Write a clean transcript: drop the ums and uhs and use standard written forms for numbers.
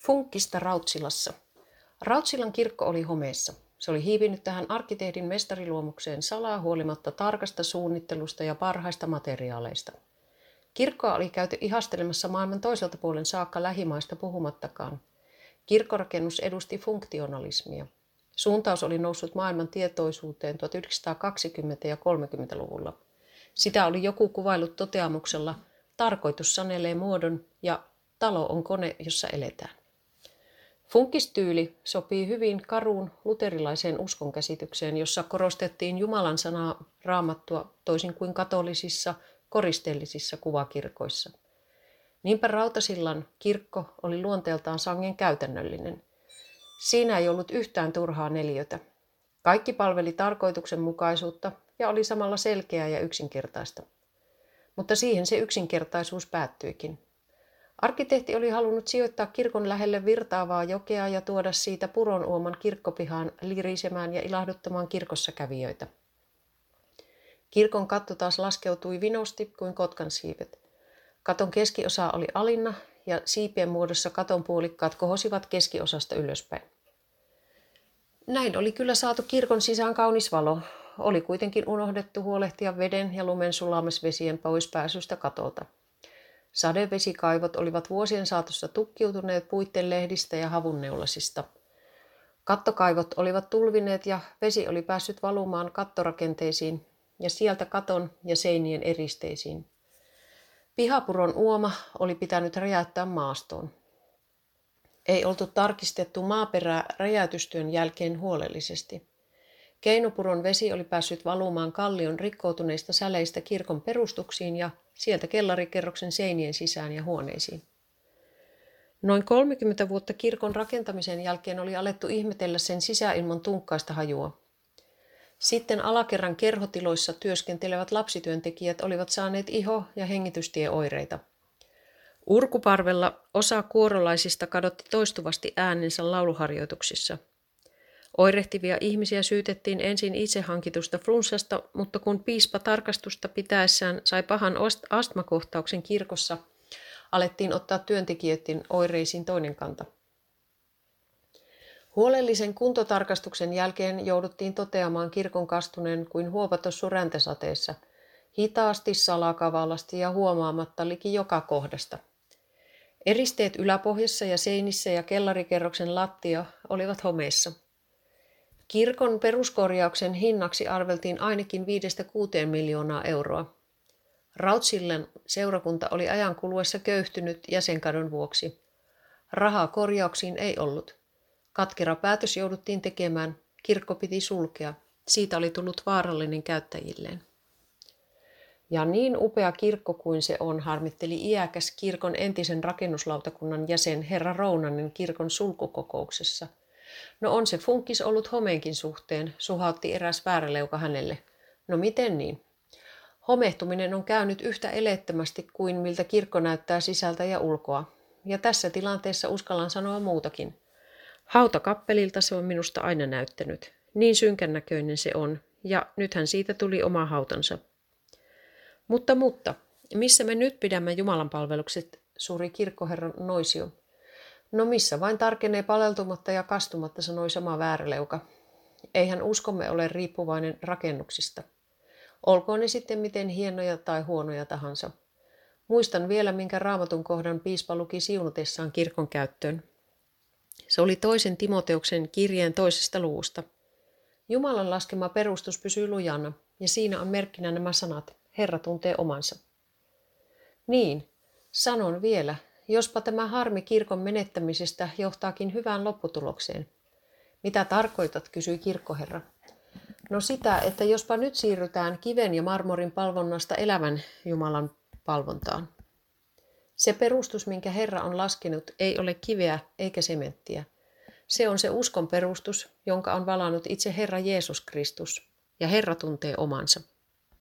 Funkkista Rautsilassa. Rautsilan kirkko oli homeessa. Se oli hiipinyt tähän arkkitehdin mestariluomukseen salaa huolimatta tarkasta suunnittelusta ja parhaista materiaaleista. Kirkkoa oli käyty ihastelemassa maailman toiselta puolen saakka lähimaista puhumattakaan. Kirkkorakennus edusti funktionalismia. Suuntaus oli noussut maailman tietoisuuteen 1920- ja 30-luvulla. Sitä oli joku kuvaillut toteamuksella, tarkoitus sanelee muodon ja talo on kone, jossa eletään. Funkkistyyli sopii hyvin karuun luterilaiseen uskonkäsitykseen, jossa korostettiin Jumalan sanaa Raamattua toisin kuin katolisissa koristeellisissa kuvakirkoissa. Niinpä Rautasillan kirkko oli luonteeltaan sangen käytännöllinen. Siinä ei ollut yhtään turhaa neliötä. Kaikki palveli tarkoituksenmukaisuutta ja oli samalla selkeää ja yksinkertaista. Mutta siihen se yksinkertaisuus päättyikin. Arkkitehti oli halunnut sijoittaa kirkon lähelle virtaavaa jokea ja tuoda siitä Puronuoman kirkkopihaan lirisemään ja ilahduttamaan kirkossa kävijöitä. Kirkon katto taas laskeutui vinosti kuin kotkan siivet. Katon keskiosa oli alinna ja siipien muodossa katon puolikkaat kohosivat keskiosasta ylöspäin. Näin oli kyllä saatu kirkon sisään kaunis valo. Oli kuitenkin unohdettu huolehtia veden ja lumen sulamisvesien poispääsystä katolta. Sadevesikaivot olivat vuosien saatossa tukkiutuneet puitten lehdistä ja havunneulasista. Kattokaivot olivat tulvineet ja vesi oli päässyt valumaan kattorakenteisiin ja sieltä katon ja seinien eristeisiin. Pihapuron uoma oli pitänyt räjäyttää maastoon. Ei oltu tarkistettu maaperää räjäytystyön jälkeen huolellisesti. Keinopuron vesi oli päässyt valumaan kallion rikkoutuneista säleistä kirkon perustuksiin ja sieltä kellarikerroksen seinien sisään ja huoneisiin. Noin 30 vuotta kirkon rakentamisen jälkeen oli alettu ihmetellä sen sisäilman tunkkaista hajua. Sitten alakerran kerhotiloissa työskentelevät lapsityöntekijät olivat saaneet iho- ja hengitystieoireita. Urkuparvella osa kuorolaisista kadotti toistuvasti äänensä lauluharjoituksissa. Oirehtivia ihmisiä syytettiin ensin itsehankitusta flunssasta, mutta kun piispa tarkastusta pitäessään sai pahan astmakohtauksen kirkossa, alettiin ottaa työntekijöiden oireisiin toinen kanta. Huolellisen kuntotarkastuksen jälkeen jouduttiin toteamaan kirkon kastuneen kuin huopatossu räntäsateessa, hitaasti, salakavalasti ja huomaamatta liki joka kohdasta. Eristeet yläpohjassa ja seinissä ja kellarikerroksen lattia olivat homeessa. Kirkon peruskorjauksen hinnaksi arveltiin ainakin 5–6 miljoonaa euroa. Rautsillan seurakunta oli ajan kuluessa köyhtynyt jäsenkadon vuoksi. Rahaa korjauksiin ei ollut. Katkera päätös jouduttiin tekemään. Kirkko piti sulkea. Siitä oli tullut vaarallinen käyttäjilleen. Ja niin upea kirkko kuin se on, harmitteli iäkäs kirkon entisen rakennuslautakunnan jäsen herra Rounanen kirkon sulkukokouksessa. No on se funkkis ollut homeenkin suhteen, suhautti eräs vääräleuka hänelle. No miten niin? Homehtuminen on käynyt yhtä eleettömästi kuin miltä kirkko näyttää sisältä ja ulkoa. Ja tässä tilanteessa uskallan sanoa muutakin. Hautakappelilta se on minusta aina näyttänyt. Niin synkän näköinen se on, ja nythän siitä tuli oma hautansa. Mutta, missä me nyt pidämme jumalanpalvelukset, suuri kirkkoherra Noisio? No missä vain tarkenee paleltumatta ja kastumatta, sanoi sama vääräleuka. Eihän uskomme ole riippuvainen rakennuksista. Olkoon ne sitten miten hienoja tai huonoja tahansa. Muistan vielä, minkä Raamatun kohdan piispa luki siunatessaan kirkon käyttöön. Se oli 2. Timoteuksen kirjeen 2. luvusta. Jumalan laskema perustus pysyy lujana, ja siinä on merkkinä nämä sanat. Herra tuntee omansa. Niin, sanon vielä, jospa tämä harmi kirkon menettämisestä johtaakin hyvään lopputulokseen. Mitä tarkoitat, kysyi kirkkoherra. No sitä, että jospa nyt siirrytään kiven ja marmorin palvonnasta elävän Jumalan palvontaan. Se perustus, minkä Herra on laskenut, ei ole kiveä eikä sementtiä. Se on se uskon perustus, jonka on valannut itse Herra Jeesus Kristus, ja Herra tuntee omansa.